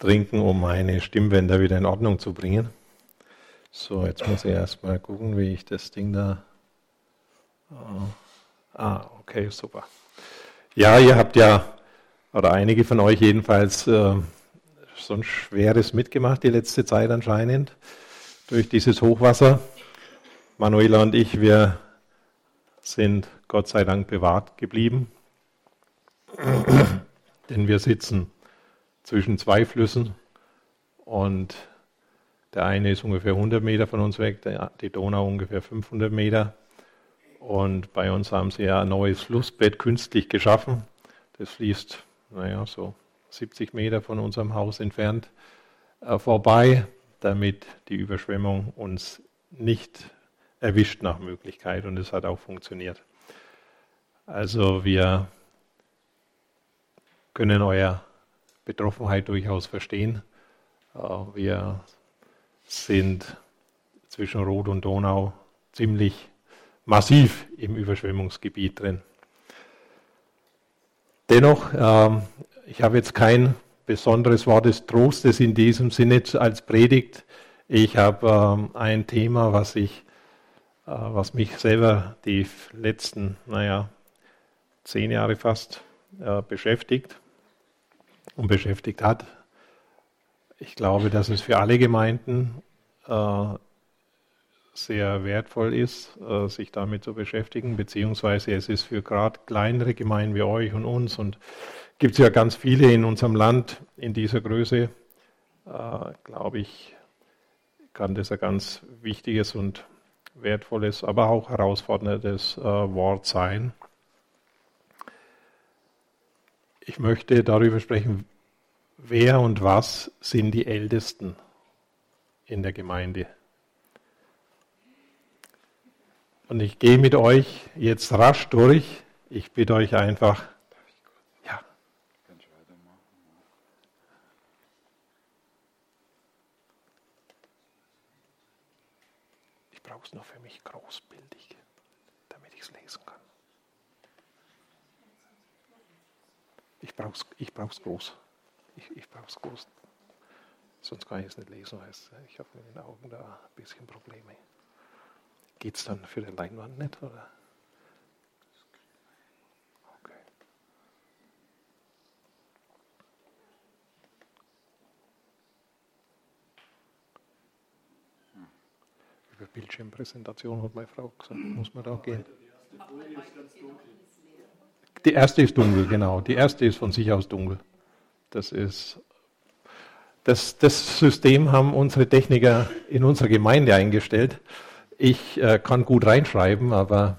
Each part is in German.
trinken, um meine Stimmbänder wieder in Ordnung zu bringen. So, jetzt muss ich erstmal gucken, wie ich das Ding da... okay, super. Ja, ihr habt ja, oder einige von euch jedenfalls, so ein schweres mitgemacht die letzte Zeit anscheinend, durch dieses Hochwasser. Manuela und ich, wir sind Gott sei Dank bewahrt geblieben, denn wir sitzen zwischen zwei Flüssen und der eine ist ungefähr 100 Meter von uns weg, die Donau ungefähr 500 Meter. Und bei uns haben sie ja ein neues Flussbett künstlich geschaffen. Das fließt, so 70 Meter von unserem Haus entfernt vorbei, damit die Überschwemmung uns nicht erwischt nach Möglichkeit. Und es hat auch funktioniert. Also wir können eure Betroffenheit durchaus verstehen. Wir sind zwischen Rot und Donau ziemlich massiv im Überschwemmungsgebiet drin. Dennoch, ich habe jetzt kein besonderes Wort des Trostes in diesem Sinne als Predigt. Ich habe ein Thema, was mich selber die letzten, 10 Jahre fast beschäftigt und beschäftigt hat. Ich glaube, dass es für alle Gemeinden sehr wertvoll ist, sich damit zu beschäftigen, beziehungsweise es ist für gerade kleinere Gemeinden wie euch und uns, und gibt es ja ganz viele in unserem Land in dieser Größe, glaube ich, kann das ein ganz wichtiges und wertvolles, aber auch herausforderndes Wort sein. Ich möchte darüber sprechen, wer und was sind die Ältesten in der Gemeinde. Und ich gehe mit euch jetzt rasch durch. Ich bitte euch einfach, ja. Kann ich weitermachen? Ich brauche es nur für mich großbildig, damit ich es lesen kann. Ich brauche es groß. Ich brauche es groß. Sonst kann ich es nicht lesen. Ich habe mit den Augen da ein bisschen Probleme. Geht es dann für die Leinwand nicht, oder? Okay. Über Bildschirmpräsentation hat meine Frau gesagt, muss man da gehen. Die erste ist dunkel, genau. Die erste ist von sich aus dunkel. Das System haben unsere Techniker in unserer Gemeinde eingestellt. Ich kann gut reinschreiben, aber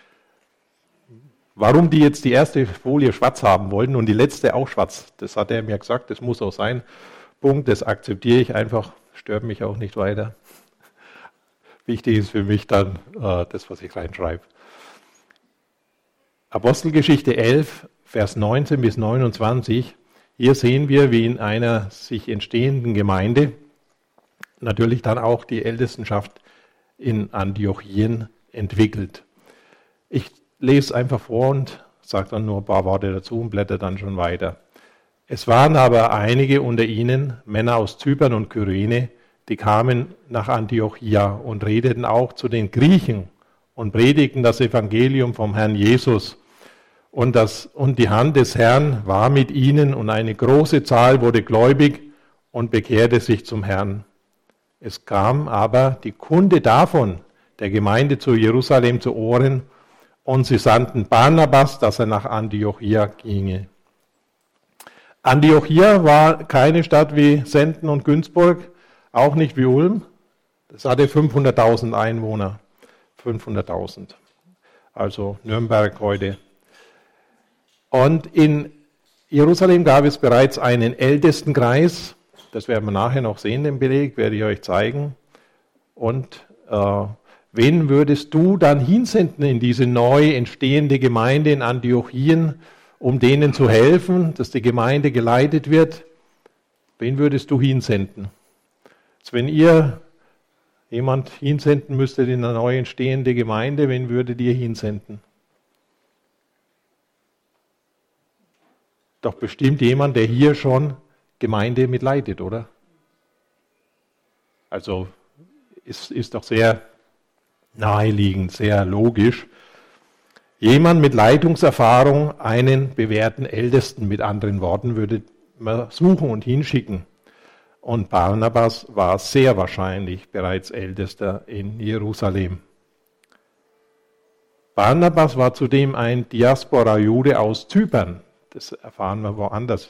warum die jetzt die erste Folie schwarz haben wollten und die letzte auch schwarz, das hat er mir gesagt, das muss auch sein. Punkt, das akzeptiere ich einfach, stört mich auch nicht weiter. Wichtig ist für mich dann das, was ich reinschreibe. Apostelgeschichte 11, Vers 19 bis 29. Hier sehen wir, wie in einer sich entstehenden Gemeinde natürlich dann auch die Ältestenschaft in Antiochien entwickelt. Ich lese einfach vor und sage dann nur ein paar Worte dazu und blätter dann schon weiter. Es waren aber einige unter ihnen, Männer aus Zypern und Kyrene, die kamen nach Antiochia und redeten auch zu den Griechen und predigten das Evangelium vom Herrn Jesus. Und die Hand des Herrn war mit ihnen und eine große Zahl wurde gläubig und bekehrte sich zum Herrn. Es kam aber die Kunde davon der Gemeinde zu Jerusalem zu Ohren und sie sandten Barnabas, dass er nach Antiochia ginge. Antiochia war keine Stadt wie Senden und Günzburg, auch nicht wie Ulm. Das hatte 500.000 Einwohner. 500.000. Also Nürnberg heute. Und in Jerusalem gab es bereits einen Ältestenkreis. Das werden wir nachher noch sehen, den Beleg, werde ich euch zeigen. Und wen würdest du dann hinsenden in diese neu entstehende Gemeinde in Antiochien, um denen zu helfen, dass die Gemeinde geleitet wird? Wen würdest du hinsenden? Also wenn ihr jemand hinsenden müsstet in eine neu entstehende Gemeinde, wen würdet ihr hinsenden? Doch bestimmt jemand, der hier schon Gemeinde mitleidet, oder? Also ist doch sehr naheliegend, sehr logisch. Jemand mit Leitungserfahrung, einen bewährten Ältesten, mit anderen Worten, würde man suchen und hinschicken. Und Barnabas war sehr wahrscheinlich bereits Ältester in Jerusalem. Barnabas war zudem ein Diaspora-Jude aus Zypern. Das erfahren wir woanders.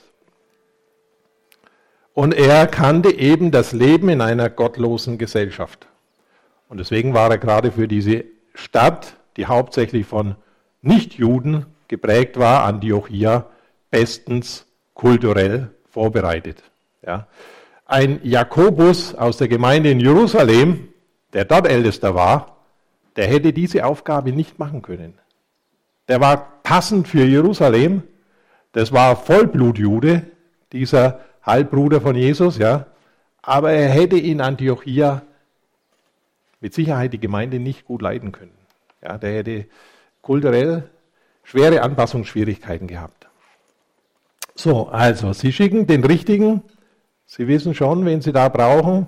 Und er kannte eben das Leben in einer gottlosen Gesellschaft. Und deswegen war er gerade für diese Stadt, die hauptsächlich von Nichtjuden geprägt war, Antiochia, bestens kulturell vorbereitet. Ja. Ein Jakobus aus der Gemeinde in Jerusalem, der dort Ältester war, der hätte diese Aufgabe nicht machen können. Der war passend für Jerusalem, das war Vollblutjude, dieser Halbbruder von Jesus, ja, aber er hätte in Antiochia mit Sicherheit die Gemeinde nicht gut leiten können. Ja, der hätte kulturell schwere Anpassungsschwierigkeiten gehabt. So, also, Sie schicken den Richtigen, Sie wissen schon, wen Sie da brauchen.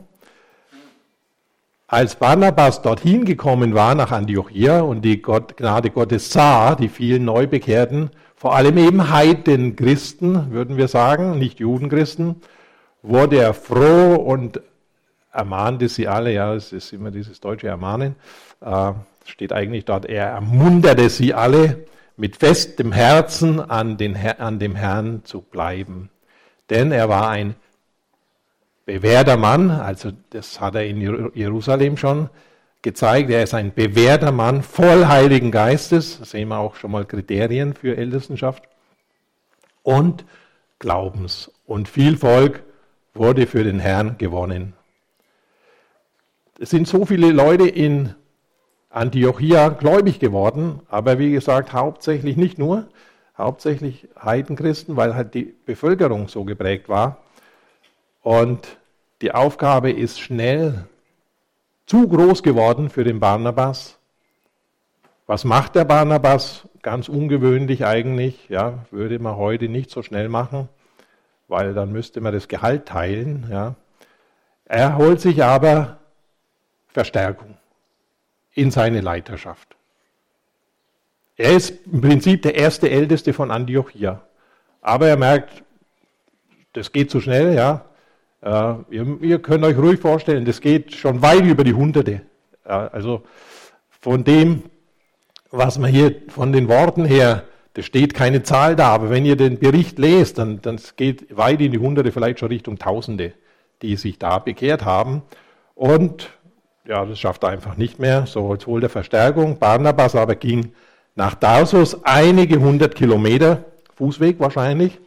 Als Barnabas dorthin gekommen war, nach Antiochia, und die Gnade Gottes sah, die vielen Neubekehrten, vor allem eben Heidenchristen, würden wir sagen, nicht Judenchristen, wurde er froh und ermahnte sie alle, ja, es ist immer dieses deutsche Ermahnen, steht eigentlich dort, er ermunterte sie alle, mit festem Herzen an dem Herrn zu bleiben. Denn er war ein bewährter Mann, also das hat er in Jerusalem schon gezeigt, er ist ein bewährter Mann, voll Heiligen Geistes, das sehen wir auch schon mal Kriterien für Ältestenschaft, und Glaubens. Und viel Volk wurde für den Herrn gewonnen. Es sind so viele Leute in Antiochia gläubig geworden, aber wie gesagt, hauptsächlich nicht nur, hauptsächlich Heidenchristen, weil halt die Bevölkerung so geprägt war. Und die Aufgabe ist schnell zu groß geworden für den Barnabas. Was macht der Barnabas? Ganz ungewöhnlich eigentlich, ja, würde man heute nicht so schnell machen, weil dann müsste man das Gehalt teilen. Ja. Er holt sich aber Verstärkung in seine Leiterschaft. Er ist im Prinzip der erste Älteste von Antiochia. Aber er merkt, das geht zu schnell, ja. Ihr könnt euch ruhig vorstellen, das geht schon weit über die Hunderte. Also von dem, was man hier von den Worten her, da steht keine Zahl da, aber wenn ihr den Bericht lest, dann geht weit in die Hunderte, vielleicht schon Richtung Tausende, die sich da bekehrt haben. Und ja, das schafft er einfach nicht mehr. So, jetzt holt er Verstärkung. Barnabas aber ging nach Tarsus einige 100 Kilometer, Fußweg wahrscheinlich.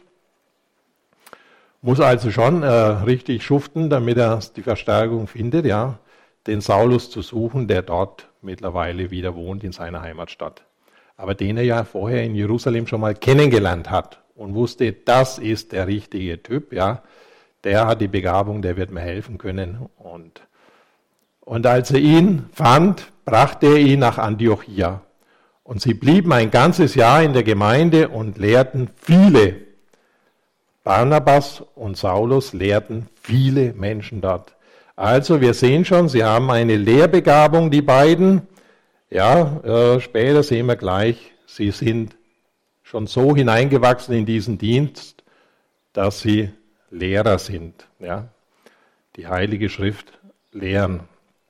Muss also schon richtig schuften, damit er die Verstärkung findet, ja, den Saulus zu suchen, der dort mittlerweile wieder wohnt in seiner Heimatstadt. Aber den er ja vorher in Jerusalem schon mal kennengelernt hat und wusste, das ist der richtige Typ, ja, der hat die Begabung, der wird mir helfen können. Und als er ihn fand, brachte er ihn nach Antiochia. Und sie blieben ein ganzes Jahr in der Gemeinde und lehrten viele. Barnabas und Saulus lehrten viele Menschen dort. Also wir sehen schon, sie haben eine Lehrbegabung, die beiden. Ja, später sehen wir gleich, sie sind schon so hineingewachsen in diesen Dienst, dass sie Lehrer sind. Ja, die Heilige Schrift lehren.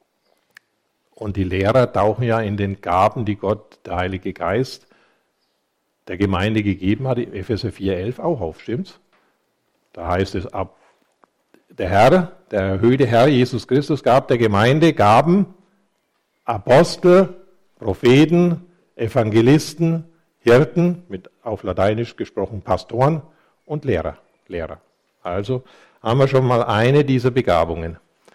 Und die Lehrer tauchen ja in den Gaben, die Gott, der Heilige Geist, der Gemeinde gegeben hat, in Epheser 4,11 auch auf, stimmt's? Da heißt es, der erhöhte Herr Jesus Christus gab der Gemeinde Gaben, Apostel, Propheten, Evangelisten, Hirten, auf Lateinisch gesprochen Pastoren und Lehrer. Also haben wir schon mal eine dieser Begabungen.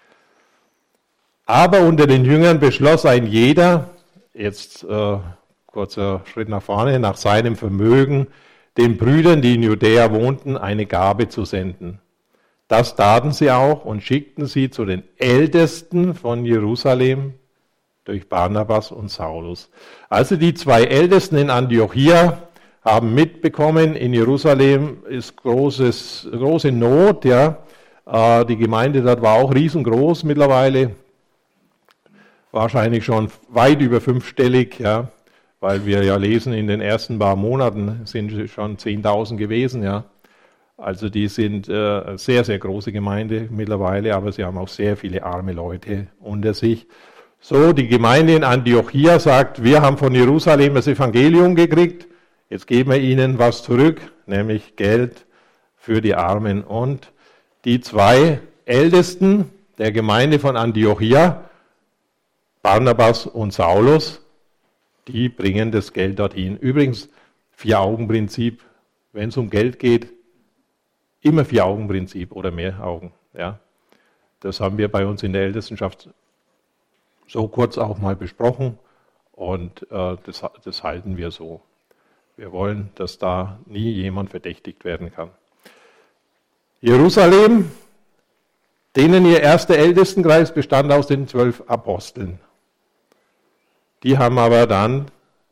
Aber unter den Jüngern beschloss ein jeder, jetzt kurzer Schritt nach vorne, nach seinem Vermögen, den Brüdern, die in Judäa wohnten, eine Gabe zu senden. Das taten sie auch und schickten sie zu den Ältesten von Jerusalem durch Barnabas und Saulus. Also die zwei Ältesten in Antiochia haben mitbekommen, in Jerusalem ist große Not, ja. Die Gemeinde dort war auch riesengroß mittlerweile, wahrscheinlich schon weit über 5-stellig, ja, weil wir ja lesen, in den ersten paar Monaten sind schon 10.000 gewesen, ja. Also die sind sehr, sehr große Gemeinde mittlerweile, aber sie haben auch sehr viele arme Leute unter sich. So, die Gemeinde in Antiochia sagt, wir haben von Jerusalem das Evangelium gekriegt, jetzt geben wir ihnen was zurück, nämlich Geld für die Armen. Und die 2 Ältesten der Gemeinde von Antiochia, Barnabas und Saulus, die bringen das Geld dorthin. Übrigens, 4-Augen-Prinzip, wenn es um Geld geht, immer 4-Augen-Prinzip oder mehr Augen. Ja. Das haben wir bei uns in der Ältestenschaft so kurz auch mal besprochen und das halten wir so. Wir wollen, dass da nie jemand verdächtigt werden kann. Jerusalem, denen ihr erster Ältestenkreis bestand aus den 12 Aposteln. Die haben aber dann,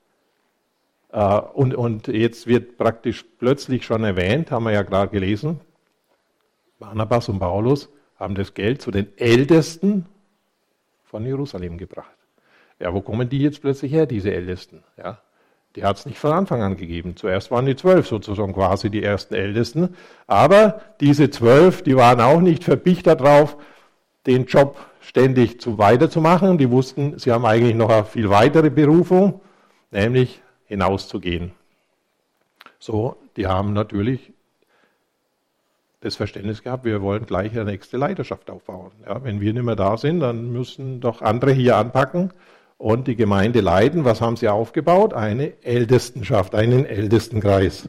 und jetzt wird praktisch plötzlich schon erwähnt, haben wir ja gerade gelesen, Barnabas und Paulus haben das Geld zu den Ältesten von Jerusalem gebracht. Ja, wo kommen die jetzt plötzlich her, diese Ältesten? Ja, die hat es nicht von Anfang an gegeben. Zuerst waren die 12 sozusagen quasi die ersten Ältesten, aber diese 12, die waren auch nicht verpicht darauf, den Job ständig weiterzumachen. Die wussten, sie haben eigentlich noch eine viel weitere Berufung, nämlich hinauszugehen. So, die haben natürlich das Verständnis gehabt, wir wollen gleich eine nächste Leiterschaft aufbauen. Ja, wenn wir nicht mehr da sind, dann müssen doch andere hier anpacken und die Gemeinde leiten. Was haben sie aufgebaut? Eine Ältestenschaft, einen Ältestenkreis.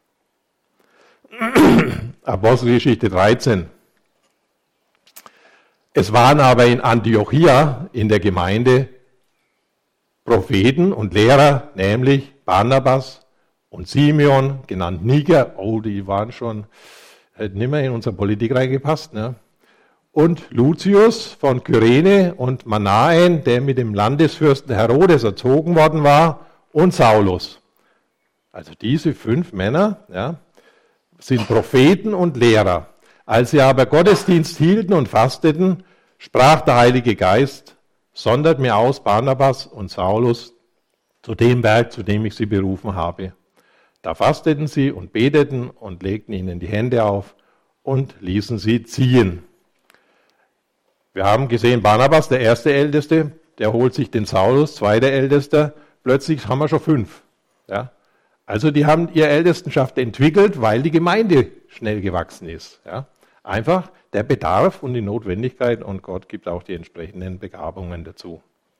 Apostelgeschichte 13. Es waren aber in Antiochia in der Gemeinde Propheten und Lehrer, nämlich Barnabas und Simeon, genannt Niger. Oh, die waren schon, hätten nicht mehr in unsere Politik reingepasst. Ne? Und Lucius von Kyrene und Manaen, der mit dem Landesfürsten Herodes erzogen worden war, und Saulus. Also diese 5 Männer sind Propheten und Lehrer. Als sie aber Gottesdienst hielten und fasteten, sprach der Heilige Geist, sondert mir aus Barnabas und Saulus zu dem Werk, zu dem ich sie berufen habe. Da fasteten sie und beteten und legten ihnen die Hände auf und ließen sie ziehen. Wir haben gesehen, Barnabas, der erste Älteste, der holt sich den Saulus, zweiter Ältester, plötzlich haben wir schon 5. Ja? Also die haben ihre Ältestenschaft entwickelt, weil die Gemeinde schnell gewachsen ist. Ja? Einfach der Bedarf und die Notwendigkeit und Gott gibt auch die entsprechenden Begabungen dazu.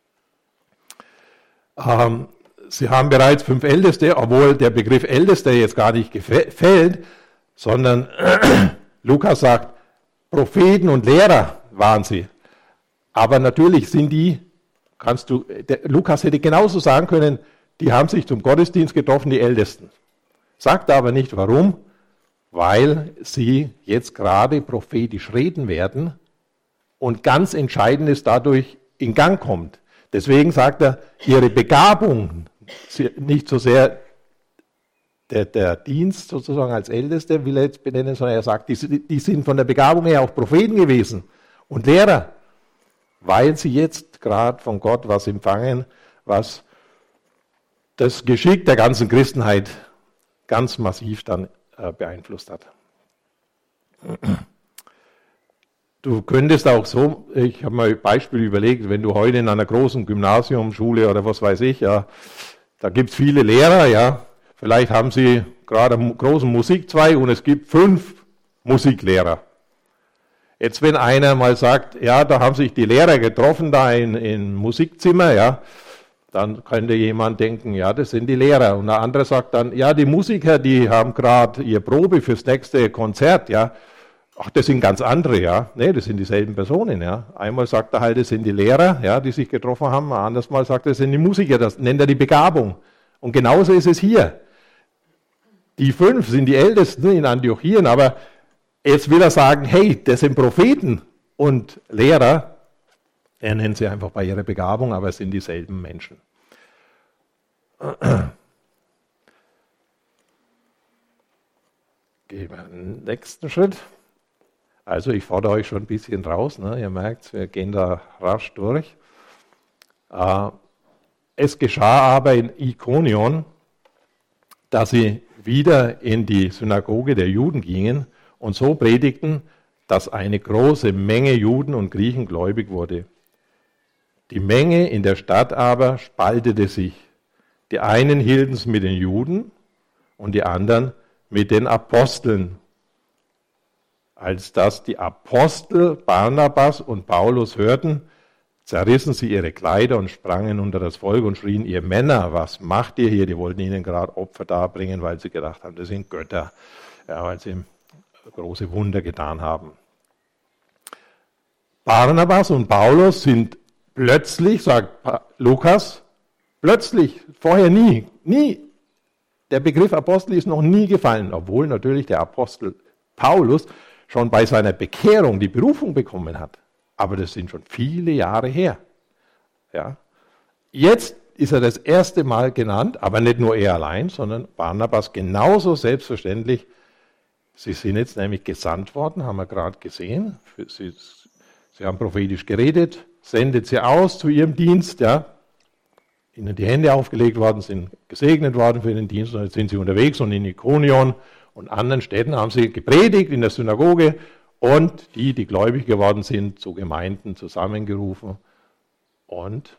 Sie haben bereits 5 Älteste, obwohl der Begriff Ältester jetzt gar nicht gefällt, sondern Lukas sagt, Propheten und Lehrer waren sie. Aber natürlich sind die, Lukas hätte genauso sagen können, die haben sich zum Gottesdienst getroffen, die Ältesten. Sagt aber nicht warum, weil sie jetzt gerade prophetisch reden werden und ganz Entscheidendes dadurch in Gang kommt. Deswegen sagt er, ihre Begabung, nicht so sehr der Dienst sozusagen als Älteste will er jetzt benennen, sondern er sagt, die sind von der Begabung her auch Propheten gewesen und Lehrer, weil sie jetzt gerade von Gott was empfangen, was das Geschick der ganzen Christenheit ganz massiv dann beeinflusst hat. Du könntest auch so, ich habe mal ein Beispiel überlegt, wenn du heute in einer großen Gymnasiumschule oder was weiß ich, ja, da gibt es viele Lehrer, ja, vielleicht haben sie gerade einen großen Musikzweig und es gibt 5 Musiklehrer. Jetzt wenn einer mal sagt, ja, da haben sich die Lehrer getroffen, da in Musikzimmer, ja, dann könnte jemand denken, ja, das sind die Lehrer. Und der andere sagt dann, ja, die Musiker, die haben gerade ihre Probe fürs nächste Konzert, ja. Ach, das sind ganz andere, ja. Nee, das sind dieselben Personen, ja. Einmal sagt er halt, das sind die Lehrer, ja, die sich getroffen haben. Ein anderes Mal sagt er, das sind die Musiker, das nennt er die Begabung. Und genauso ist es hier. Die 5 sind die Ältesten in Antiochien, aber jetzt will er sagen, hey, das sind Propheten und Lehrer. Er nennt sie einfach bei ihrer Begabung, aber es sind dieselben Menschen. Gehen wir den nächsten Schritt. Also ich fordere euch schon ein bisschen raus, ne? Ihr merkt, wir gehen da rasch durch. Es geschah aber in Ikonion, dass sie wieder in die Synagoge der Juden gingen und so predigten, dass eine große Menge Juden und Griechen gläubig wurde. Die Menge in der Stadt aber spaltete sich. Die einen hielten es mit den Juden und die anderen mit den Aposteln. Als das die Apostel Barnabas und Paulus hörten, zerrissen sie ihre Kleider und sprangen unter das Volk und schrien, ihr Männer, was macht ihr hier? Die wollten ihnen gerade Opfer darbringen, weil sie gedacht haben, das sind Götter, ja, weil sie große Wunder getan haben. Barnabas und Paulus sind plötzlich, sagt Lukas, plötzlich, vorher nie. Der Begriff Apostel ist noch nie gefallen, obwohl natürlich der Apostel Paulus schon bei seiner Bekehrung die Berufung bekommen hat. Aber das sind schon viele Jahre her. Ja. Jetzt ist er das erste Mal genannt, aber nicht nur er allein, sondern Barnabas genauso selbstverständlich. Sie sind jetzt nämlich gesandt worden, haben wir gerade gesehen. Sie haben prophetisch geredet, sendet sie aus zu ihrem Dienst, ja. Ihnen die Hände aufgelegt worden, sind gesegnet worden für den Dienst und jetzt sind sie unterwegs und in Ikonion und anderen Städten haben sie gepredigt in der Synagoge und die gläubig geworden sind, zu Gemeinden zusammengerufen und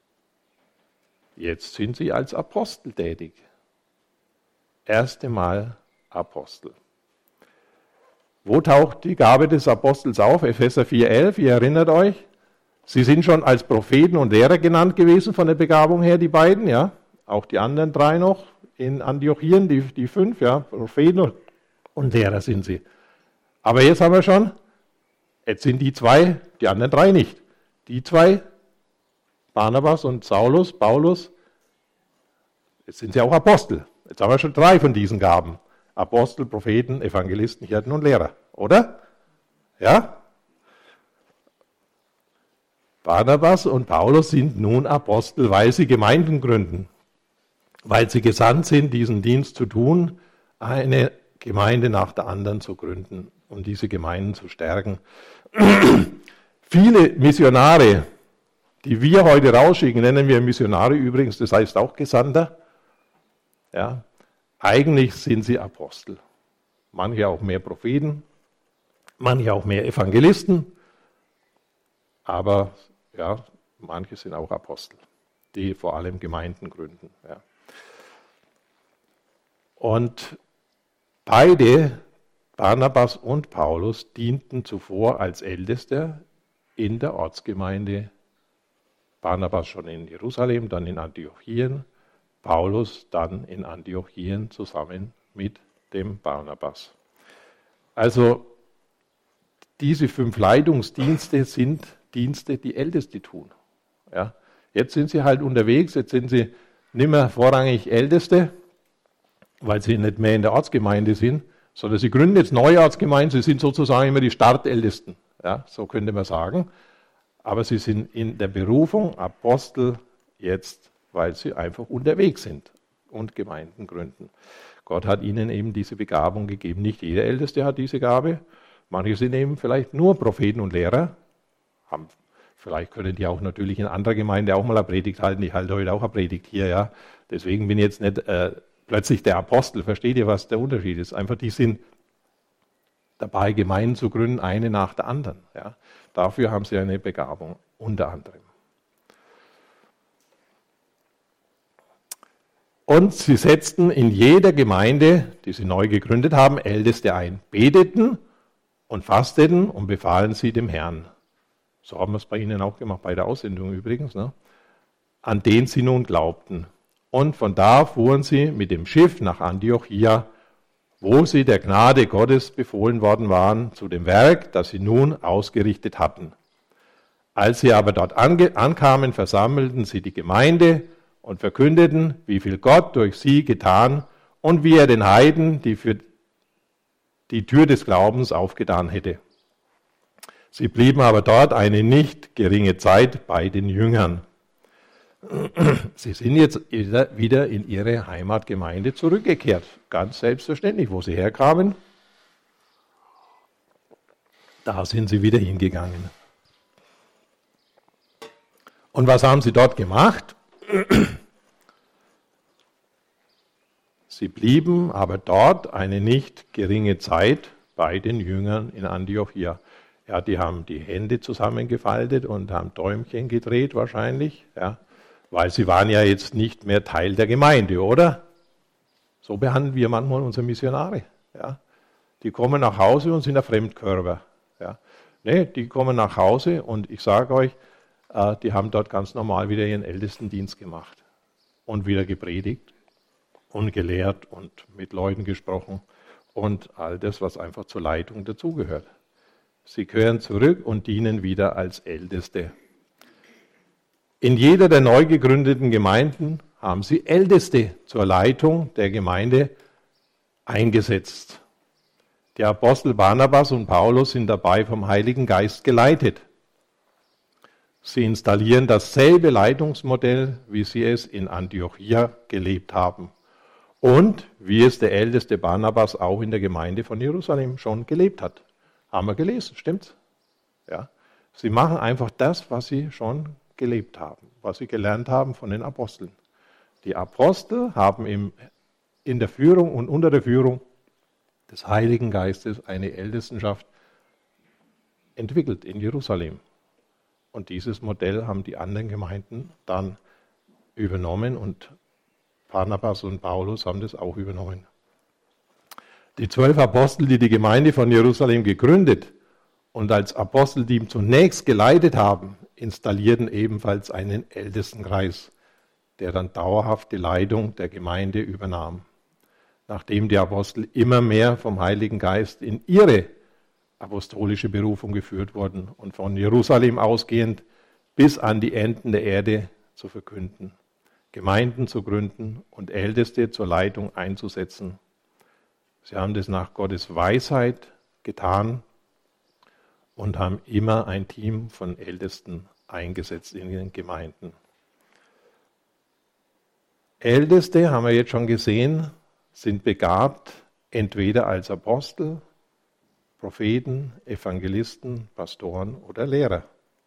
jetzt sind sie als Apostel tätig. Erste Mal Apostel. Wo taucht die Gabe des Apostels auf? Epheser 4,11, ihr erinnert euch. Sie sind schon als Propheten und Lehrer genannt gewesen von der Begabung her, die beiden, ja. Auch die anderen drei noch in Antiochien, die 5, ja. Propheten und Lehrer sind sie. Aber jetzt haben wir schon, jetzt sind die 2, die anderen 3 nicht. Die 2, Barnabas und Paulus, jetzt sind sie auch Apostel. Jetzt haben wir schon 3 von diesen Gaben. Apostel, Propheten, Evangelisten, Hirten und Lehrer, oder? Ja? Barnabas und Paulus sind nun Apostel, weil sie Gemeinden gründen, weil sie gesandt sind, diesen Dienst zu tun, eine Gemeinde nach der anderen zu gründen und diese Gemeinden zu stärken. Viele Missionare, die wir heute rausschicken, nennen wir Missionare übrigens, das heißt auch Gesandter. Ja, eigentlich sind sie Apostel. Manche auch mehr Propheten, manche auch mehr Evangelisten, aber ja, manche sind auch Apostel, die vor allem Gemeinden gründen. Ja. Und beide, Barnabas und Paulus, dienten zuvor als Älteste in der Ortsgemeinde. Barnabas schon in Jerusalem, dann in Antiochien, Paulus dann in Antiochien zusammen mit dem Barnabas. Also diese 5 Leitungsdienste sind Dienste, die Älteste tun. Ja. Jetzt sind sie halt unterwegs, jetzt sind sie nicht mehr vorrangig Älteste, weil sie nicht mehr in der Ortsgemeinde sind, sondern sie gründen jetzt neue Ortsgemeinden, sie sind sozusagen immer die Startältesten, ja, so könnte man sagen. Aber sie sind in der Berufung Apostel jetzt, weil sie einfach unterwegs sind und Gemeinden gründen. Gott hat ihnen eben diese Begabung gegeben. Nicht jeder Älteste hat diese Gabe. Manche sind eben vielleicht nur Propheten und Lehrer. Vielleicht können die auch natürlich in anderer Gemeinde auch mal eine Predigt halten. Ich halte heute auch eine Predigt hier, ja. Deswegen bin ich jetzt nicht plötzlich der Apostel. Versteht ihr, was der Unterschied ist? Einfach, die sind dabei, Gemeinden zu gründen, eine nach der anderen. Ja. Dafür haben sie eine Begabung, unter anderem. Und sie setzten in jeder Gemeinde, die sie neu gegründet haben, Älteste ein, beteten und fasteten und befahlen sie dem Herrn. So haben wir es bei ihnen auch gemacht, bei der Aussendung übrigens, ne? An den sie nun glaubten. Und von da fuhren sie mit dem Schiff nach Antiochia, wo sie der Gnade Gottes befohlen worden waren, zu dem Werk, das sie nun ausgerichtet hatten. Als sie aber dort ankamen, versammelten sie die Gemeinde und verkündeten, wie viel Gott durch sie getan und wie er den Heiden die für die Tür des Glaubens aufgetan hätte. Sie blieben aber dort eine nicht geringe Zeit bei den Jüngern. Sie sind jetzt wieder in ihre Heimatgemeinde zurückgekehrt. Ganz selbstverständlich, wo sie herkamen. Da sind sie wieder hingegangen. Und was haben sie dort gemacht? Sie blieben aber dort eine nicht geringe Zeit bei den Jüngern in Antiochia. Ja, die haben die Hände zusammengefaltet und haben Däumchen gedreht wahrscheinlich, ja, weil sie waren ja jetzt nicht mehr Teil der Gemeinde, oder? So behandeln wir manchmal unsere Missionare. Ja. Die kommen nach Hause und sind ein Fremdkörper. Ja. Nee, die kommen nach Hause und ich sage euch, die haben dort ganz normal wieder ihren Ältestendienst gemacht und wieder gepredigt und gelehrt und mit Leuten gesprochen und all das, was einfach zur Leitung dazugehört. Sie kehren zurück und dienen wieder als Älteste. In jeder der neu gegründeten Gemeinden haben sie Älteste zur Leitung der Gemeinde eingesetzt. Die Apostel Barnabas und Paulus sind dabei vom Heiligen Geist geleitet. Sie installieren dasselbe Leitungsmodell, wie sie es in Antiochia gelebt haben. Und wie es der älteste Barnabas auch in der Gemeinde von Jerusalem schon gelebt hat. Haben wir gelesen, stimmt's? Ja. Sie machen einfach das, was sie schon gelebt haben, was sie gelernt haben von den Aposteln. Die Apostel haben in der Führung und unter der Führung des Heiligen Geistes eine Ältestenschaft entwickelt in Jerusalem. Und dieses Modell haben die anderen Gemeinden dann übernommen und Barnabas und Paulus haben das auch übernommen. Die 12 Apostel, die die Gemeinde von Jerusalem gegründet und als Apostelteam zunächst geleitet haben, installierten ebenfalls einen Ältestenkreis, der dann dauerhaft die Leitung der Gemeinde übernahm. Nachdem die Apostel immer mehr vom Heiligen Geist in ihre apostolische Berufung geführt wurden und von Jerusalem ausgehend bis an die Enden der Erde zu verkünden, Gemeinden zu gründen und Älteste zur Leitung einzusetzen. Sie haben das nach Gottes Weisheit getan und haben immer ein Team von Ältesten eingesetzt in den Gemeinden. Älteste, haben wir jetzt schon gesehen, sind begabt entweder als Apostel, Propheten, Evangelisten, Pastoren oder Lehrer.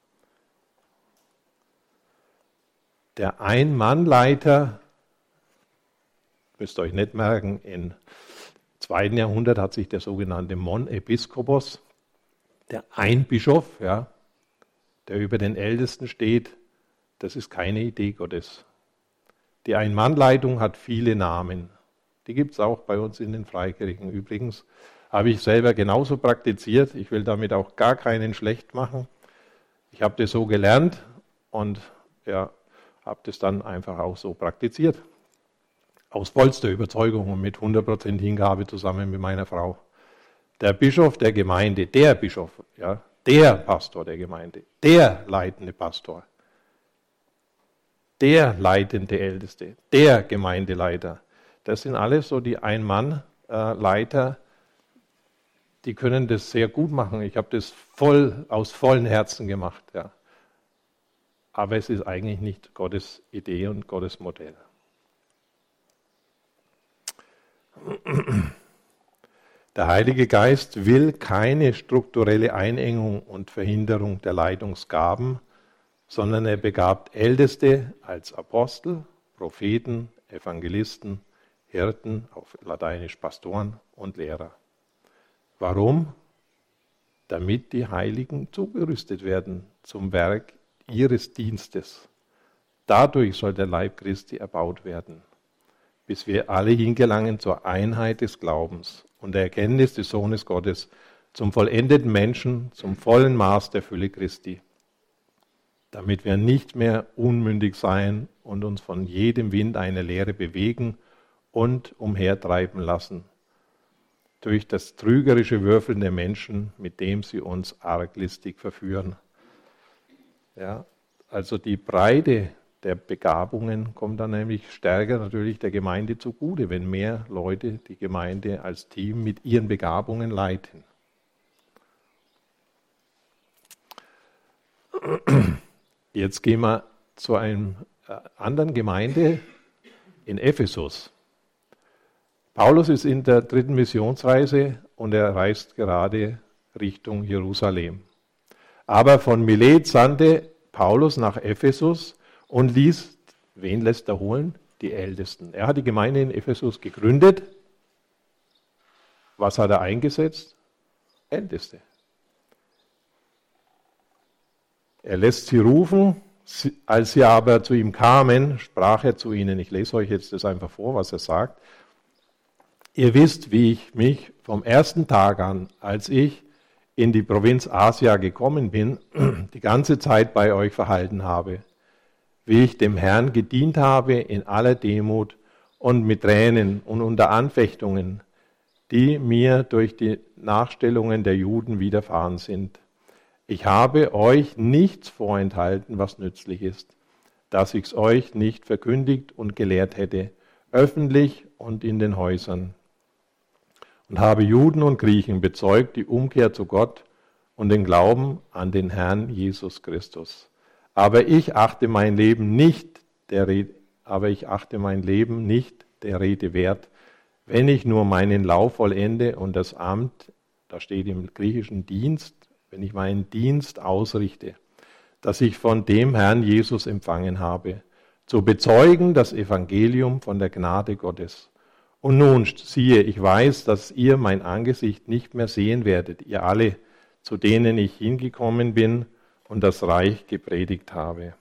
Der Ein-Mann-Leiter, müsst ihr euch nicht merken, im 2. Jahrhundert hat sich der sogenannte Monepiskopos, der Einbischof, ja, der über den Ältesten steht, das ist keine Idee Gottes. Die Ein-Mann-Leitung hat viele Namen. Die gibt es auch bei uns in den Freikirchen übrigens. Habe ich selber genauso praktiziert. Ich will damit auch gar keinen schlecht machen. Ich habe das so gelernt und ja, habe das dann einfach auch so praktiziert. Aus vollster Überzeugung und mit 100% Hingabe zusammen mit meiner Frau. Der Bischof der Gemeinde, der Bischof, ja, der Pastor der Gemeinde, der leitende Pastor, der leitende Älteste, der Gemeindeleiter. Das sind alles so die Ein-Mann-Leiter, die können das sehr gut machen. Ich habe das aus vollem Herzen gemacht. Ja. Aber es ist eigentlich nicht Gottes Idee und Gottes Modell. Der Heilige Geist will keine strukturelle Einengung und Verhinderung der Leitungsgaben, sondern er begabt Älteste als Apostel, Propheten, Evangelisten, Hirten, auf Lateinisch Pastoren und Lehrer. Warum? Damit die Heiligen zugerüstet werden zum Werk ihres Dienstes. Dadurch soll der Leib Christi erbaut werden, bis wir alle hingelangen zur Einheit des Glaubens und der Erkenntnis des Sohnes Gottes, zum vollendeten Menschen, zum vollen Maß der Fülle Christi, damit wir nicht mehr unmündig sein und uns von jedem Wind einer Lehre bewegen und umhertreiben lassen, durch das trügerische Würfeln der Menschen, mit dem sie uns arglistig verführen. Ja, also die Breite der Begabungen kommt dann nämlich stärker natürlich der Gemeinde zugute, wenn mehr Leute die Gemeinde als Team mit ihren Begabungen leiten. Jetzt gehen wir zu einer anderen Gemeinde in Ephesus. Paulus ist in der 3. Missionsreise und er reist gerade Richtung Jerusalem. Aber von Milet sandte Paulus nach Ephesus und wen lässt er holen? Die Ältesten. Er hat die Gemeinde in Ephesus gegründet. Was hat er eingesetzt? Älteste. Er lässt sie rufen. Als sie aber zu ihm kamen, sprach er zu ihnen, ich lese euch jetzt das einfach vor, was er sagt. Ihr wisst, wie ich mich vom ersten Tag an, als ich in die Provinz Asia gekommen bin, die ganze Zeit bei euch verhalten habe, wie ich dem Herrn gedient habe in aller Demut und mit Tränen und unter Anfechtungen, die mir durch die Nachstellungen der Juden widerfahren sind. Ich habe euch nichts vorenthalten, was nützlich ist, dass ich es euch nicht verkündigt und gelehrt hätte, öffentlich und in den Häusern. Und habe Juden und Griechen bezeugt die Umkehr zu Gott und den Glauben an den Herrn Jesus Christus. Aber ich achte mein Leben nicht der Rede wert, wenn ich nur meinen Lauf vollende und das Amt, da steht im griechischen Dienst, wenn ich meinen Dienst ausrichte, das ich von dem Herrn Jesus empfangen habe, zu bezeugen das Evangelium von der Gnade Gottes. Und nun, siehe, ich weiß, dass ihr mein Angesicht nicht mehr sehen werdet, ihr alle, zu denen ich hingekommen bin und das Reich gepredigt habe.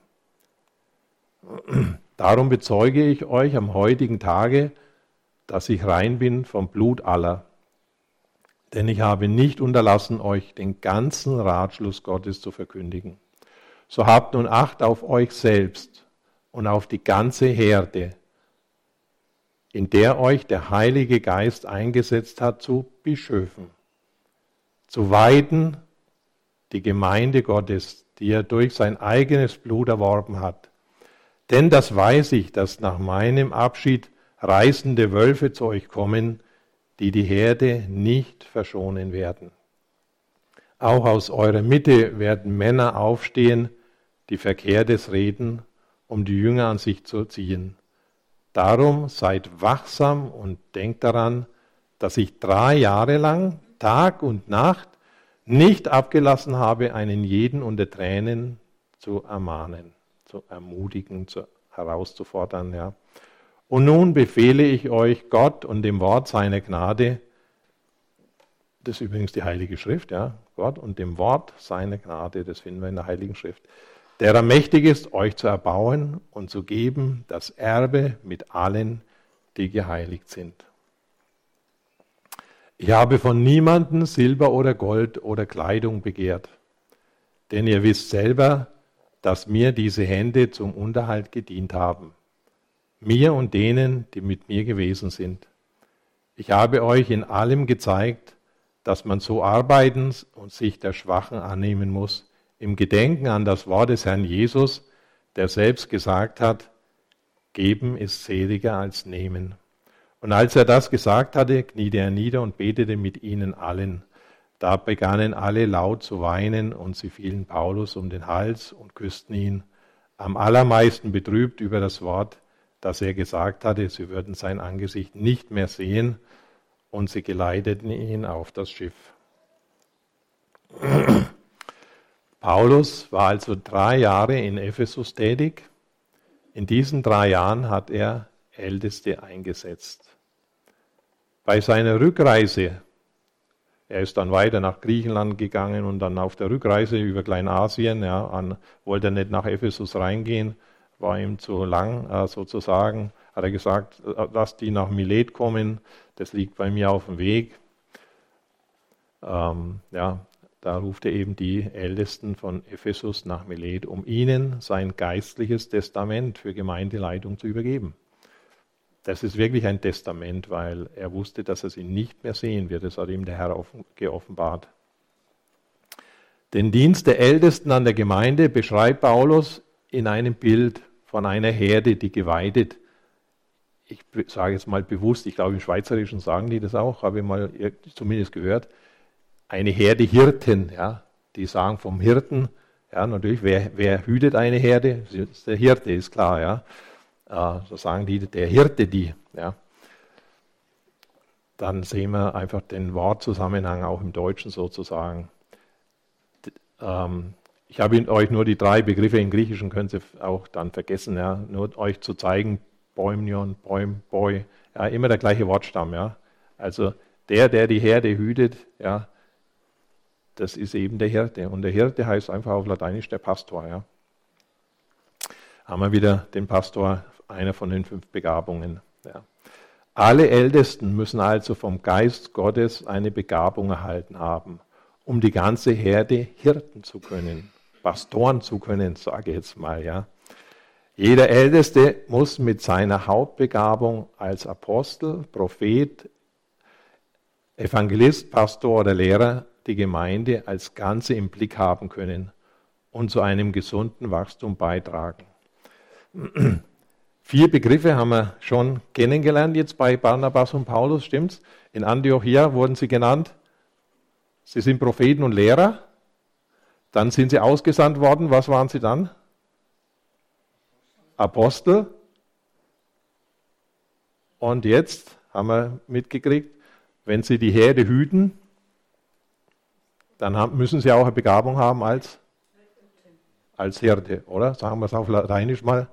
Darum bezeuge ich euch am heutigen Tage, dass ich rein bin vom Blut aller. Denn ich habe nicht unterlassen, euch den ganzen Ratschluss Gottes zu verkündigen. So habt nun Acht auf euch selbst und auf die ganze Herde, in der euch der Heilige Geist eingesetzt hat, zu bischöfen, zu weiden die Gemeinde Gottes, die er durch sein eigenes Blut erworben hat. Denn das weiß ich, dass nach meinem Abschied reißende Wölfe zu euch kommen, die Herde nicht verschonen werden. Auch aus eurer Mitte werden Männer aufstehen, die Verkehrtes reden, um die Jünger an sich zu ziehen. Darum seid wachsam und denkt daran, dass ich 3 Jahre lang, Tag und Nacht, nicht abgelassen habe, einen jeden unter Tränen zu ermahnen, zu ermutigen, herauszufordern, ja. Und nun befehle ich euch Gott und dem Wort seiner Gnade, das ist übrigens die Heilige Schrift, ja, Gott und dem Wort seiner Gnade, das finden wir in der Heiligen Schrift, der mächtig ist, euch zu erbauen und zu geben das Erbe mit allen, die geheiligt sind. Ich habe von niemandem Silber oder Gold oder Kleidung begehrt, denn ihr wisst selber, dass mir diese Hände zum Unterhalt gedient haben. Mir und denen, die mit mir gewesen sind. Ich habe euch in allem gezeigt, dass man so arbeiten und sich der Schwachen annehmen muss, im Gedenken an das Wort des Herrn Jesus, der selbst gesagt hat, Geben ist seliger als Nehmen. Und als er das gesagt hatte, kniete er nieder und betete mit ihnen allen. Da begannen alle laut zu weinen und sie fielen Paulus um den Hals und küssten ihn, am allermeisten betrübt über das Wort, dass er gesagt hatte, sie würden sein Angesicht nicht mehr sehen, und sie geleiteten ihn auf das Schiff. Paulus war also 3 Jahre in Ephesus tätig. In diesen 3 Jahren hat er Älteste eingesetzt. Bei seiner Rückreise, er ist dann weiter nach Griechenland gegangen und dann auf der Rückreise über Kleinasien, wollte er nicht nach Ephesus reingehen, war ihm zu lang sozusagen, hat er gesagt, lass die nach Milet kommen, das liegt bei mir auf dem Weg. Da ruft er eben die Ältesten von Ephesus nach Milet, um ihnen sein geistliches Testament für Gemeindeleitung zu übergeben. Das ist wirklich ein Testament, weil er wusste, dass er sie nicht mehr sehen wird. Das hat ihm der Herr geoffenbart. Den Dienst der Ältesten an der Gemeinde beschreibt Paulus in einem Bild von einer Herde, die geweidet. Ich sage jetzt mal bewusst, ich glaube im Schweizerischen sagen die das auch, habe ich mal zumindest gehört. Eine Herde Hirten, die sagen vom Hirten, natürlich, wer hütet eine Herde? Das ist der Hirte, ist klar, so sagen die, der Hirte die, dann sehen wir einfach den Wortzusammenhang auch im Deutschen sozusagen. Ich habe euch nur die 3 Begriffe im Griechischen, können Sie auch dann vergessen, ja, nur euch zu zeigen, Boimnion, Boim, Boi, ja, immer der gleiche Wortstamm, ja. Also der die Herde hütet, ja, das ist eben der Hirte. Und der Hirte heißt einfach auf Lateinisch der Pastor, ja. Haben wir wieder den Pastor, einer von den 5 Begabungen, ja. Alle Ältesten müssen also vom Geist Gottes eine Begabung erhalten haben, um die ganze Herde hirten zu können, pastoren zu können, sage ich jetzt mal, ja. Jeder Älteste muss mit seiner Hauptbegabung als Apostel, Prophet, Evangelist, Pastor oder Lehrer die Gemeinde als Ganze im Blick haben können und zu einem gesunden Wachstum beitragen. 4 Begriffe haben wir schon kennengelernt jetzt bei Barnabas und Paulus, stimmt's? In Antiochia wurden sie genannt. Sie sind Propheten und Lehrer. Dann sind sie ausgesandt worden. Was waren sie dann? Apostel. Und jetzt haben wir mitgekriegt, wenn sie die Herde hüten, dann müssen sie auch eine Begabung haben als Hirte, oder? Sagen wir es auf Lateinisch mal.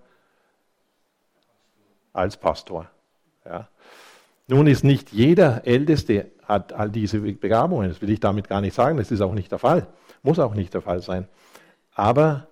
Als Pastor. Ja. Nun ist nicht jeder Älteste hat all diese Begabungen. Das will ich damit gar nicht sagen. Das ist auch nicht der Fall. Muss auch nicht der Fall sein. Aber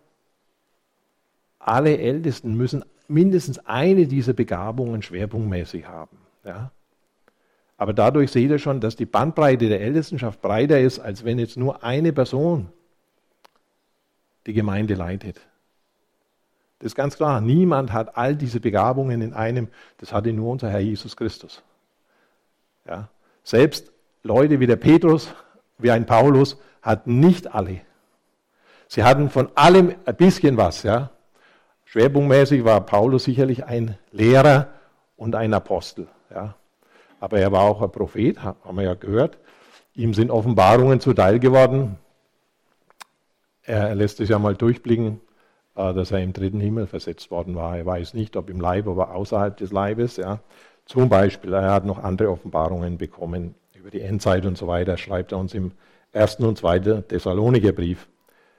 alle Ältesten müssen mindestens eine dieser Begabungen schwerpunktmäßig haben. Ja. Aber dadurch seht ihr schon, dass die Bandbreite der Ältestenschaft breiter ist, als wenn jetzt nur eine Person die Gemeinde leitet. Das ist ganz klar. Niemand hat all diese Begabungen in einem. Das hatte nur unser Herr Jesus Christus. Ja. Selbst Leute wie der Petrus, wie ein Paulus, hatten nicht alle. Sie hatten von allem ein bisschen was. Ja. Schwerpunktmäßig war Paulus sicherlich ein Lehrer und ein Apostel. Ja. Aber er war auch ein Prophet, haben wir ja gehört. Ihm sind Offenbarungen zuteil geworden. Er lässt es ja mal durchblicken, dass er im 3. Himmel versetzt worden war. Er weiß nicht, ob im Leib, aber außerhalb des Leibes. Ja. Zum Beispiel, er hat noch andere Offenbarungen bekommen über die Endzeit und so weiter, schreibt er uns im 1. und 2. Thessalonikerbrief.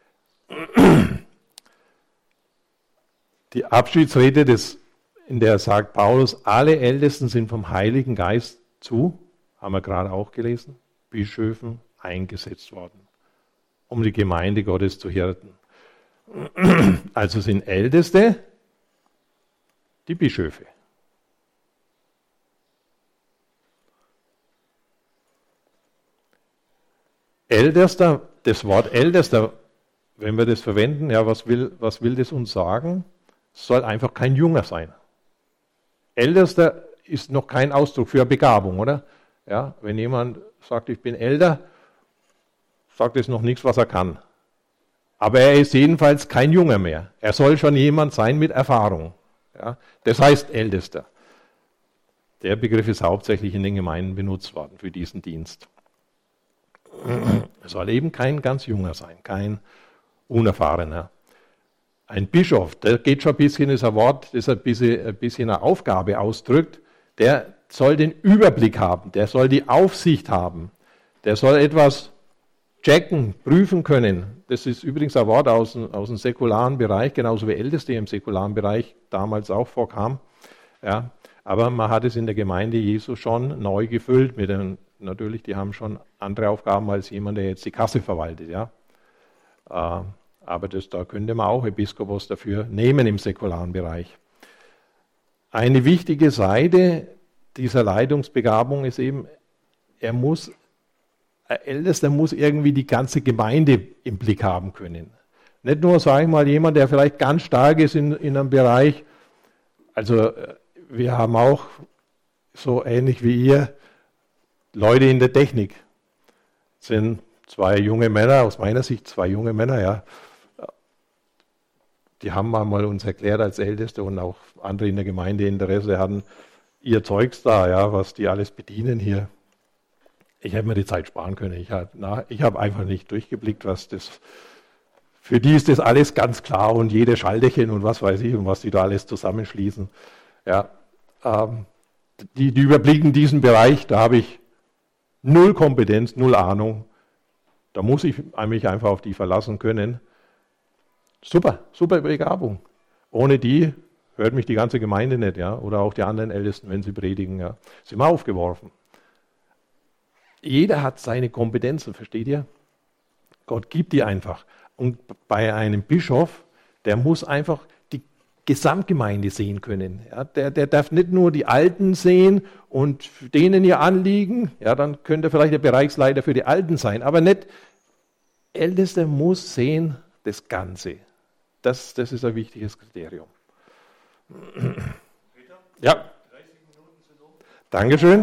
Die Abschiedsrede, in der sagt Paulus, alle Ältesten sind vom Heiligen Geist haben wir gerade auch gelesen, Bischöfen eingesetzt worden, um die Gemeinde Gottes zu hirten. Also sind Älteste die Bischöfe. Ältester, das Wort Ältester, wenn wir das verwenden, ja, was will das uns sagen? Es soll einfach kein Junger sein. Ältester ist noch kein Ausdruck für Begabung, oder? Ja, wenn jemand sagt, ich bin älter, sagt es noch nichts, was er kann. Aber er ist jedenfalls kein Junger mehr. Er soll schon jemand sein mit Erfahrung. Ja, das heißt Ältester. Der Begriff ist hauptsächlich in den Gemeinden benutzt worden für diesen Dienst. Er soll eben kein ganz Junger sein, kein Unerfahrener. Ein Bischof, der geht schon ein bisschen, ist ein Wort, das ein bisschen eine Aufgabe ausdrückt, der soll den Überblick haben, der soll die Aufsicht haben, der soll etwas checken, prüfen können. Das ist übrigens ein Wort aus dem säkularen Bereich, genauso wie Älteste im säkularen Bereich damals auch vorkam. Ja, aber man hat es in der Gemeinde Jesu schon neu gefüllt mit natürlich, die haben schon andere Aufgaben als jemand, der jetzt die Kasse verwaltet. Ja. Aber da könnte man auch Episkopos dafür nehmen im säkularen Bereich. Eine wichtige Seite dieser Leitungsbegabung ist eben, ein Ältester muss irgendwie die ganze Gemeinde im Blick haben können. Nicht nur, sage ich mal, jemand, der vielleicht ganz stark ist in einem Bereich. Also wir haben auch, so ähnlich wie ihr, Leute in der Technik. Das sind 2 junge Männer, aus meiner Sicht 2 junge Männer, ja. Die haben mal uns erklärt als Älteste und auch andere in der Gemeinde Interesse hatten, ihr Zeugs da, ja, was die alles bedienen hier. Ich hätte mir die Zeit sparen können. Ich habe einfach nicht durchgeblickt, was das. Für die ist das alles ganz klar und jede Schalterchen und was weiß ich und was die da alles zusammenschließen. Ja, die überblicken diesen Bereich, da habe ich null Kompetenz, null Ahnung. Da muss ich mich einfach auf die verlassen können. Super, super Begabung. Ohne die hört mich die ganze Gemeinde nicht, ja, oder auch die anderen Ältesten, wenn sie predigen, ja. Sind wir aufgeworfen. Jeder hat seine Kompetenzen, versteht ihr? Gott gibt die einfach. Und bei einem Bischof, der muss einfach die Gesamtgemeinde sehen können. Ja, der darf nicht nur die Alten sehen und denen ihr Anliegen, ja, dann könnte vielleicht der Bereichsleiter für die Alten sein, aber nicht, Ältester muss sehen das Ganze. Das ist ein wichtiges Kriterium. Ja. Dankeschön.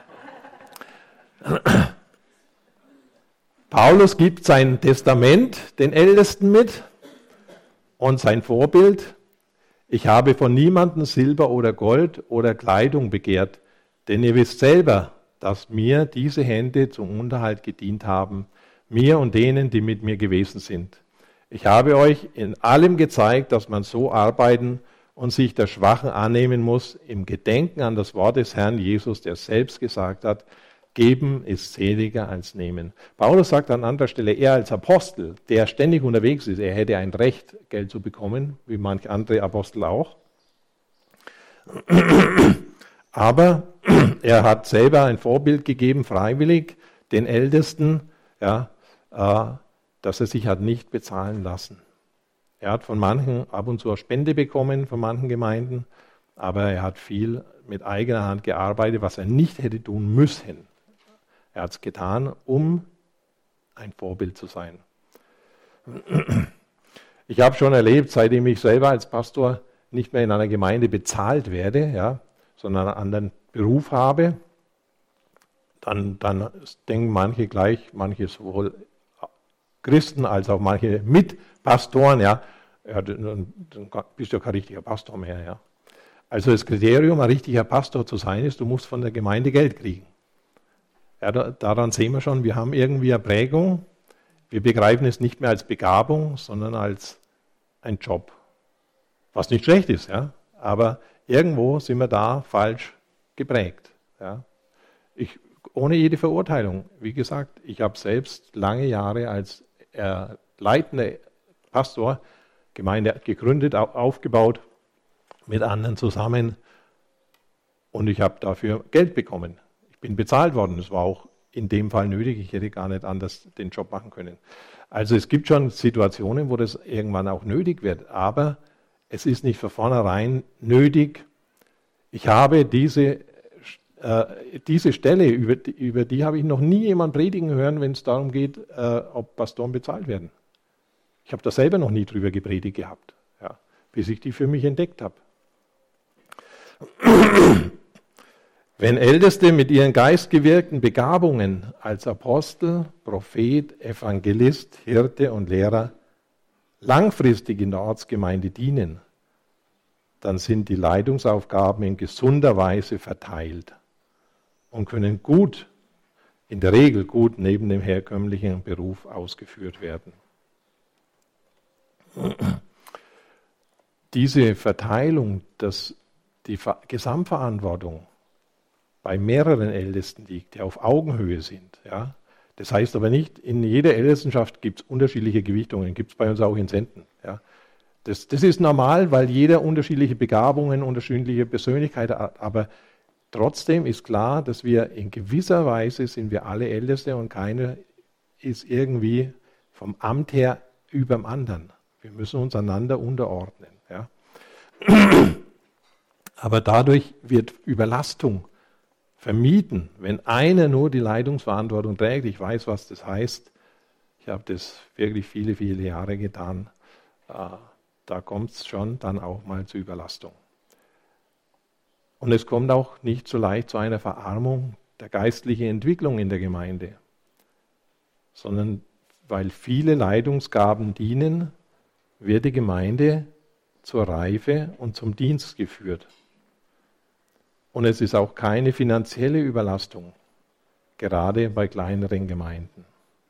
Paulus gibt sein Testament den Ältesten mit und sein Vorbild. Ich habe von niemandem Silber oder Gold oder Kleidung begehrt, denn ihr wisst selber, dass mir diese Hände zum Unterhalt gedient haben, mir und denen, die mit mir gewesen sind. Ich habe euch in allem gezeigt, dass man so arbeiten und sich der Schwachen annehmen muss, im Gedenken an das Wort des Herrn Jesus, der selbst gesagt hat, geben ist seliger als nehmen. Paulus sagt an anderer Stelle, er als Apostel, der ständig unterwegs ist, er hätte ein Recht, Geld zu bekommen, wie manche andere Apostel auch. Aber er hat selber ein Vorbild gegeben, freiwillig, den Ältesten, ja, dass er sich hat nicht bezahlen lassen. Er hat von manchen ab und zu eine Spende bekommen, von manchen Gemeinden, aber er hat viel mit eigener Hand gearbeitet, was er nicht hätte tun müssen. Er hat es getan, um ein Vorbild zu sein. Ich habe schon erlebt, seitdem ich selber als Pastor nicht mehr in einer Gemeinde bezahlt werde, ja, sondern einen anderen Beruf habe, dann denken manche gleich, manche sowohl Christen als auch manche Mitpastoren, ja, dann bist du ja kein richtiger Pastor mehr. Ja. Also das Kriterium, ein richtiger Pastor zu sein, ist, du musst von der Gemeinde Geld kriegen. Ja, daran sehen wir schon, wir haben irgendwie eine Prägung. Wir begreifen es nicht mehr als Begabung, sondern als ein Job. Was nicht schlecht ist, ja, aber irgendwo sind wir da falsch geprägt. Ja. Ohne jede Verurteilung. Wie gesagt, ich habe selbst lange Jahre als leitender Pastor Gemeinde gegründet, aufgebaut, mit anderen zusammen und ich habe dafür Geld bekommen. Ich bin bezahlt worden, das war auch in dem Fall nötig, ich hätte gar nicht anders den Job machen können. Also es gibt schon Situationen, wo das irgendwann auch nötig wird, aber es ist nicht von vornherein nötig. Ich habe diese Stelle, über die habe ich noch nie jemand predigen hören, wenn es darum geht, ob Pastoren bezahlt werden. Ich habe da selber noch nie drüber gepredigt gehabt, ja, bis ich die für mich entdeckt habe. Wenn Älteste mit ihren geistgewirkten Begabungen als Apostel, Prophet, Evangelist, Hirte und Lehrer langfristig in der Ortsgemeinde dienen, dann sind die Leitungsaufgaben in gesunder Weise verteilt und können in der Regel gut neben dem herkömmlichen Beruf ausgeführt werden. Diese Verteilung, dass die Gesamtverantwortung bei mehreren Ältesten liegt, die auf Augenhöhe sind. Ja? Das heißt aber nicht, in jeder Ältestenschaft gibt es unterschiedliche Gewichtungen, gibt es bei uns auch in Senden. Ja? Das ist normal, weil jeder unterschiedliche Begabungen, unterschiedliche Persönlichkeiten hat, aber trotzdem ist klar, dass wir in gewisser Weise sind wir alle Älteste und keiner ist irgendwie vom Amt her über dem anderen. Wir müssen uns einander unterordnen. Ja. Aber dadurch wird Überlastung vermieden, wenn einer nur die Leitungsverantwortung trägt. Ich weiß, was das heißt. Ich habe das wirklich viele, viele Jahre getan. Da kommt es schon dann auch mal zu Überlastung. Und es kommt auch nicht so leicht zu einer Verarmung der geistlichen Entwicklung in der Gemeinde, sondern weil viele Leitungsgaben dienen, wird die Gemeinde zur Reife und zum Dienst geführt. Und es ist auch keine finanzielle Überlastung, gerade bei kleineren Gemeinden.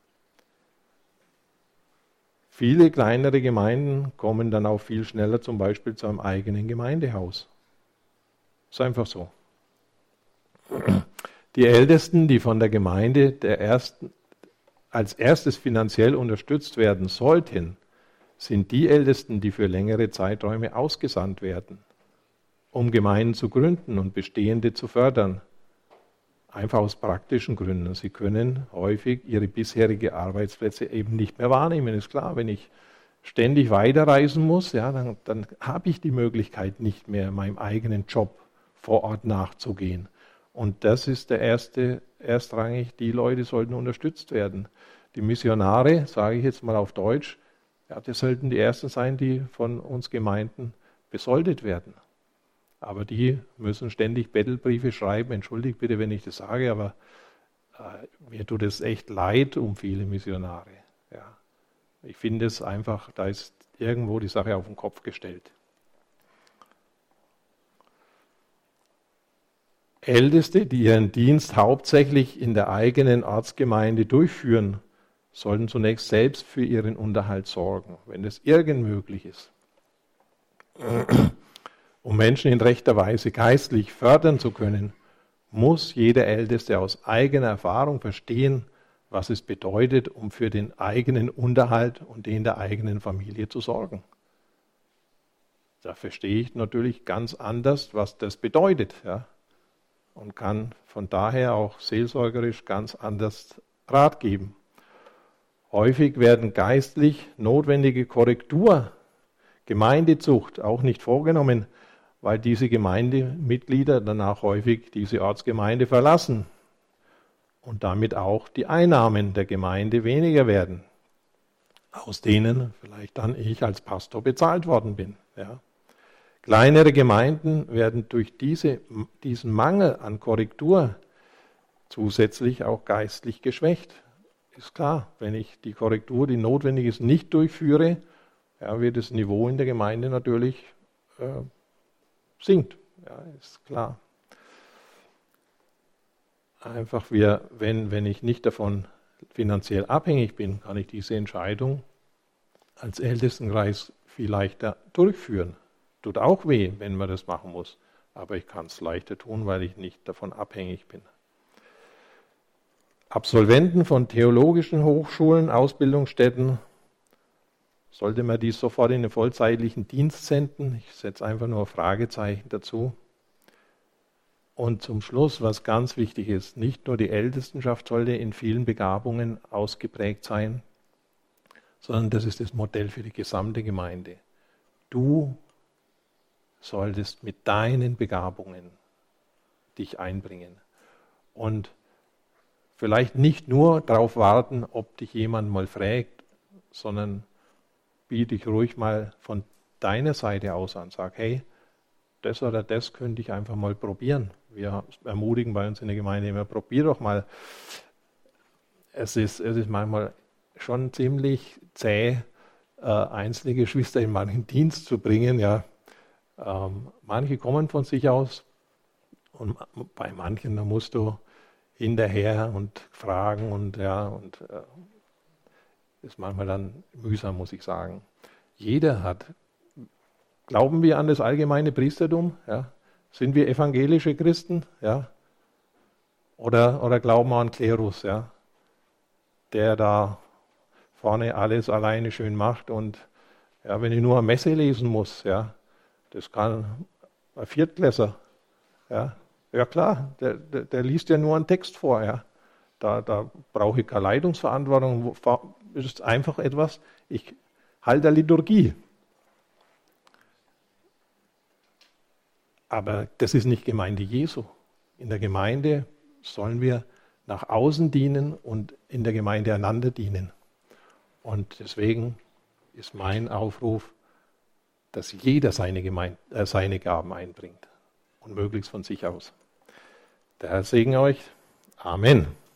Viele kleinere Gemeinden kommen dann auch viel schneller zum Beispiel zu einem eigenen Gemeindehaus. Ist einfach so. Die Ältesten, die von der Gemeinde als erstes finanziell unterstützt werden sollten, sind die Ältesten, die für längere Zeiträume ausgesandt werden, um Gemeinden zu gründen und bestehende zu fördern. Einfach aus praktischen Gründen. Sie können häufig ihre bisherige Arbeitsplätze eben nicht mehr wahrnehmen. Ist klar, wenn ich ständig weiterreisen muss, ja, dann habe ich die Möglichkeit nicht mehr, meinem eigenen Job vor Ort nachzugehen. Und das ist der erstrangig, die Leute sollten unterstützt werden. Die Missionare, sage ich jetzt mal auf Deutsch, ja, das sollten die Ersten sein, die von uns Gemeinden besoldet werden. Aber die müssen ständig Bettelbriefe schreiben. Entschuldigt bitte, wenn ich das sage, aber mir tut es echt leid um viele Missionare. Ja. Ich finde es einfach, da ist irgendwo die Sache auf den Kopf gestellt. Älteste, die ihren Dienst hauptsächlich in der eigenen Ortsgemeinde durchführen, sollten zunächst selbst für ihren Unterhalt sorgen, wenn das irgend möglich ist. Um Menschen in rechter Weise geistlich fördern zu können, muss jeder Älteste aus eigener Erfahrung verstehen, was es bedeutet, um für den eigenen Unterhalt und den der eigenen Familie zu sorgen. Da verstehe ich natürlich ganz anders, was das bedeutet, ja, und kann von daher auch seelsorgerisch ganz anders Rat geben. Häufig werden geistlich notwendige Korrektur, Gemeindezucht auch nicht vorgenommen, weil diese Gemeindemitglieder danach häufig diese Ortsgemeinde verlassen und damit auch die Einnahmen der Gemeinde weniger werden, aus denen vielleicht dann ich als Pastor bezahlt worden bin. Ja. Kleinere Gemeinden werden durch diesen Mangel an Korrektur zusätzlich auch geistlich geschwächt. Ist klar, wenn ich die Korrektur, die notwendig ist, nicht durchführe, ja, wird das Niveau in der Gemeinde natürlich sinkt. Ja, ist klar. Einfach wenn ich nicht davon finanziell abhängig bin, kann ich diese Entscheidung als Ältestenkreis viel leichter durchführen. Tut auch weh, wenn man das machen muss, aber ich kann es leichter tun, weil ich nicht davon abhängig bin. Absolventen von theologischen Hochschulen, Ausbildungsstätten, sollte man die sofort in den vollzeitlichen Dienst senden? Ich setze einfach nur Fragezeichen dazu. Und zum Schluss, was ganz wichtig ist, nicht nur die Ältestenschaft sollte in vielen Begabungen ausgeprägt sein, sondern das ist das Modell für die gesamte Gemeinde. Du solltest mit deinen Begabungen dich einbringen und vielleicht nicht nur darauf warten, ob dich jemand mal fragt, sondern biete dich ruhig mal von deiner Seite aus an. Sag, hey, das oder das könnte ich einfach mal probieren. Wir ermutigen bei uns in der Gemeinde immer, probier doch mal. Es ist manchmal schon ziemlich zäh, einzelne Geschwister in manchen Dienst zu bringen. Ja. Manche kommen von sich aus und bei manchen, da musst du hinterher und fragen und ist manchmal dann mühsam, muss ich sagen. Jeder hat. Glauben wir an das allgemeine Priestertum? Ja? Sind wir evangelische Christen? Ja? Oder glauben wir an Klerus, ja? Der da vorne alles alleine schön macht und ja, wenn ich nur eine Messe lesen muss, ja, das kann ein Viertklässler. Ja, ja klar, der liest ja nur einen Text vor. Ja. Da brauche ich keine Leitungsverantwortung. Es ist einfach etwas, ich halte der Liturgie. Aber das ist nicht Gemeinde Jesu. In der Gemeinde sollen wir nach außen dienen und in der Gemeinde einander dienen. Und deswegen ist mein Aufruf, dass jeder seine Gaben einbringt und möglichst von sich aus. Der Herr segne euch. Amen.